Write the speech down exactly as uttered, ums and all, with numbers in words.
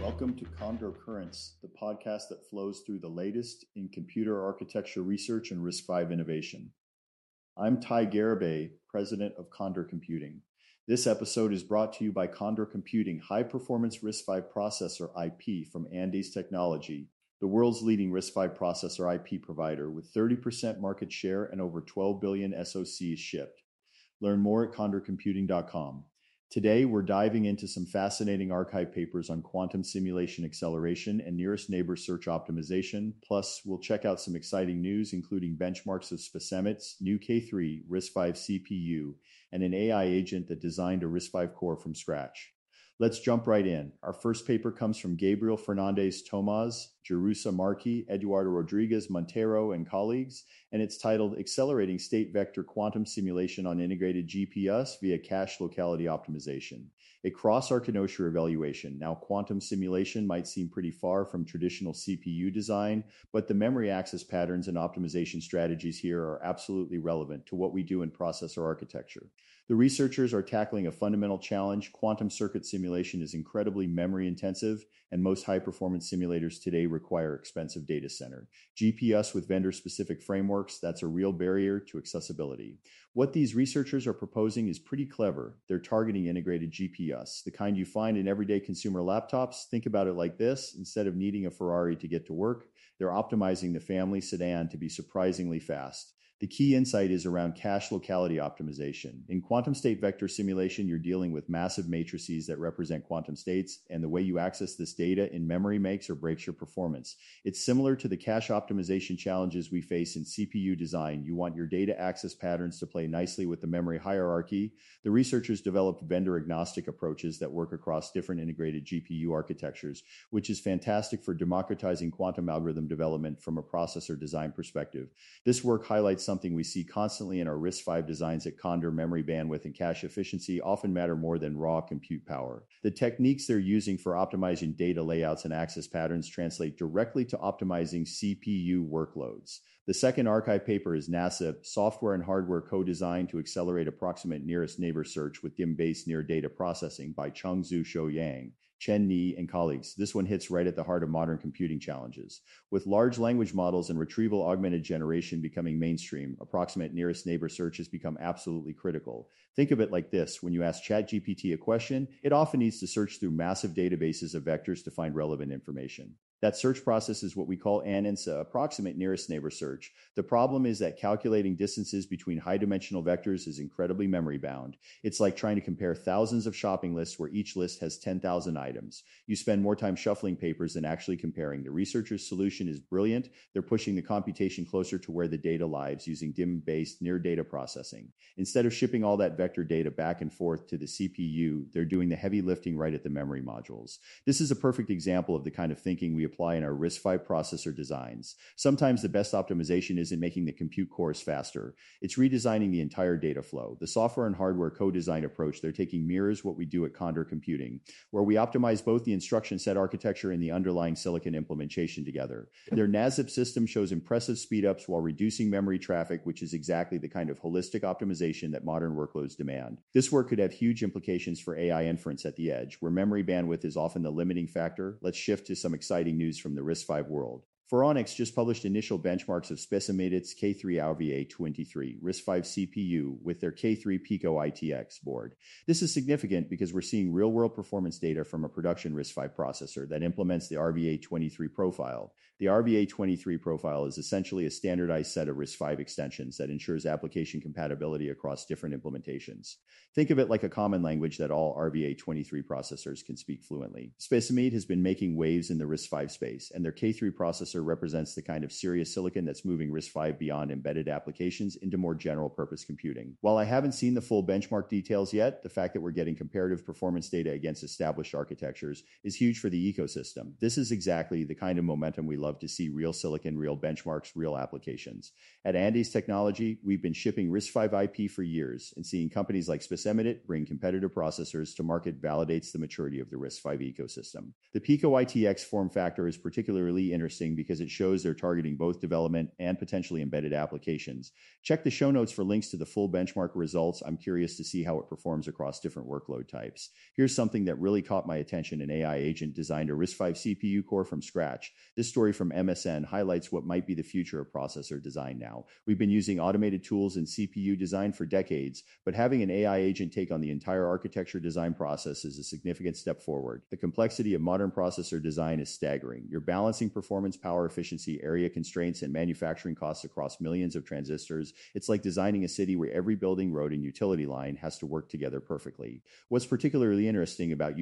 Welcome to Condor Currents, the podcast that flows through the latest in computer architecture research and RISC-V innovation. I'm Ty Garibay, president of Condor Computing. This episode is brought to you by Condor Computing High-Performance RISC-V Processor I P from Andes Technology, the world's leading RISC-V processor I P provider with thirty percent market share and over twelve billion S O Cs shipped. Learn more at condor computing dot com. Today, we're diving into some fascinating archive papers on quantum simulation acceleration and nearest neighbor search optimization. Plus, we'll check out some exciting news, including benchmarks of Spesemit's new K three RISC-V C P U and an A I agent that designed a RISC-V core from scratch. Let's jump right in. Our first paper comes from Gabriel Fernandez Tomaz, Jerusa Markey, Eduardo Rodriguez Montero, and colleagues, and it's titled Accelerating State Vector Quantum Simulation on Integrated G P U via Cache Locality Optimization, a cross-architecture evaluation. Now, quantum simulation might seem pretty far from traditional C P U design, but the memory access patterns and optimization strategies here are absolutely relevant to what we do in processor architecture. The researchers are tackling a fundamental challenge. Quantum circuit simulation is incredibly memory intensive, and most high-performance simulators today require expensive data center. G P Us with vendor-specific frameworks, that's a real barrier to accessibility. What these researchers are proposing is pretty clever. They're targeting integrated G P Us, the kind you find in everyday consumer laptops. Think about it like this. Instead of needing a Ferrari to get to work, they're optimizing the family sedan to be surprisingly fast. The key insight is around cache locality optimization. In quantum state vector simulation, you're dealing with massive matrices that represent quantum states, and the way you access this data in memory makes or breaks your performance. It's similar to the cache optimization challenges we face in C P U design. You want your data access patterns to play nicely with the memory hierarchy. The researchers developed vendor-agnostic approaches that work across different integrated G P U architectures, which is fantastic for democratizing quantum algorithm development from a processor design perspective. This work highlights something we see constantly in our RISC-V designs at Condor. Memory bandwidth and cache efficiency often matter more than raw compute power. The techniques they're using for optimizing data layouts and access patterns translate directly to optimizing C P U workloads. The second archive paper is NASA Software and Hardware Co-Design to Accelerate Approximate Nearest Neighbor Search with D I M-Based Near Data Processing by Chengzhu Shouyang, Chen Ni, and colleagues. This one hits right at the heart of modern computing challenges. With large language models and retrieval augmented generation becoming mainstream, approximate nearest neighbor search has become absolutely critical. Think of it like this. When you ask ChatGPT a question, it often needs to search through massive databases of vectors to find relevant information. That search process is what we call ANNSA, approximate nearest neighbor search. The problem is that calculating distances between high-dimensional vectors is incredibly memory-bound. It's like trying to compare thousands of shopping lists where each list has ten thousand items. You spend more time shuffling papers than actually comparing. The researchers' solution is brilliant. They're pushing the computation closer to where the data lives using D I M-based near data processing. Instead of shipping all that vector data back and forth to the C P U, they're doing the heavy lifting right at the memory modules. This is a perfect example of the kind of thinking we apply in our RISC-V processor designs. Sometimes the best optimization isn't making the compute cores faster. It's redesigning the entire data flow. The software and hardware co-design approach they're taking mirrors what we do at Condor Computing, where we optimize both the instruction set architecture and the underlying silicon implementation together. Their NASIP system shows impressive speedups while reducing memory traffic, which is exactly the kind of holistic optimization that modern workloads demand. This work could have huge implications for A I inference at the edge, where memory bandwidth is often the limiting factor. Let's shift to some exciting news from the RISC-V world. Phoronix just published initial benchmarks of Spesemit's K three R V A twenty-three RISC-V C P U with their K three Pico I T X board. This is significant because we're seeing real-world performance data from a production RISC-V processor that implements the R V A twenty-three profile. The R V A twenty-three profile is essentially a standardized set of RISC-V extensions that ensures application compatibility across different implementations. Think of it like a common language that all R V A twenty-three processors can speak fluently. Spesemit has been making waves in the RISC-V space, and their K three processor represents the kind of serious silicon that's moving RISC-V beyond embedded applications into more general-purpose computing. While I haven't seen the full benchmark details yet, the fact that we're getting comparative performance data against established architectures is huge for the ecosystem. This is exactly the kind of momentum we love to see: real silicon, real benchmarks, real applications. At Andes Technology, we've been shipping RISC-V I P for years, and seeing companies like Spesemit bring competitive processors to market validates the maturity of the RISC-V ecosystem. The Pico I T X form factor is particularly interesting because because it shows they're targeting both development and potentially embedded applications. Check the show notes for links to the full benchmark results. I'm curious to see how it performs across different workload types. Here's something that really caught my attention. An A I agent designed a RISC-V C P U core from scratch. This story from M S N highlights what might be the future of processor design now. We've been using automated tools in C P U design for decades, but having an A I agent take on the entire architecture design process is a significant step forward. The complexity of modern processor design is staggering. You're balancing performance, power, efficiency, area constraints, and manufacturing costs across millions of transistors. It's like designing a city where every building, road, and utility line has to work together perfectly. What's particularly interesting about